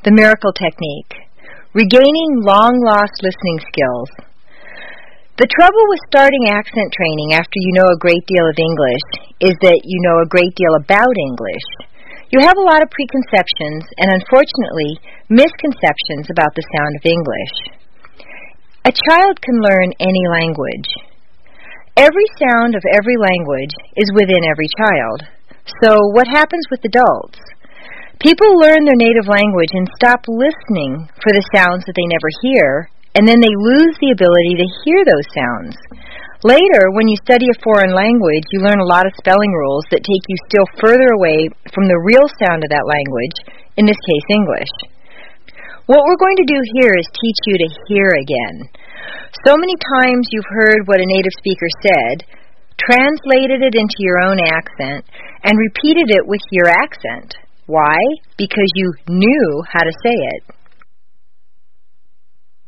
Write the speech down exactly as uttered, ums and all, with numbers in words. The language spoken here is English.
The Miracle Technique. Regaining long-lost listening skills. The trouble with starting accent training after you know a great deal of English is that you know a great deal about English. You have a lot of preconceptions and, unfortunately, misconceptions about the sound of English. A child can learn any language. Every sound of every language is within every child. So what happens with adults? People learn their native language and stop listening for the sounds that they never hear, and then they lose the ability to hear those sounds. Later, when you study a foreign language, you learn a lot of spelling rules that take you still further away from the real sound of that language, in this case, English. What we're going to do here is teach you to hear again. So many times you've heard what a native speaker said, translated it into your own accent, and repeated it with your accent. Why? Because you knew how to say it.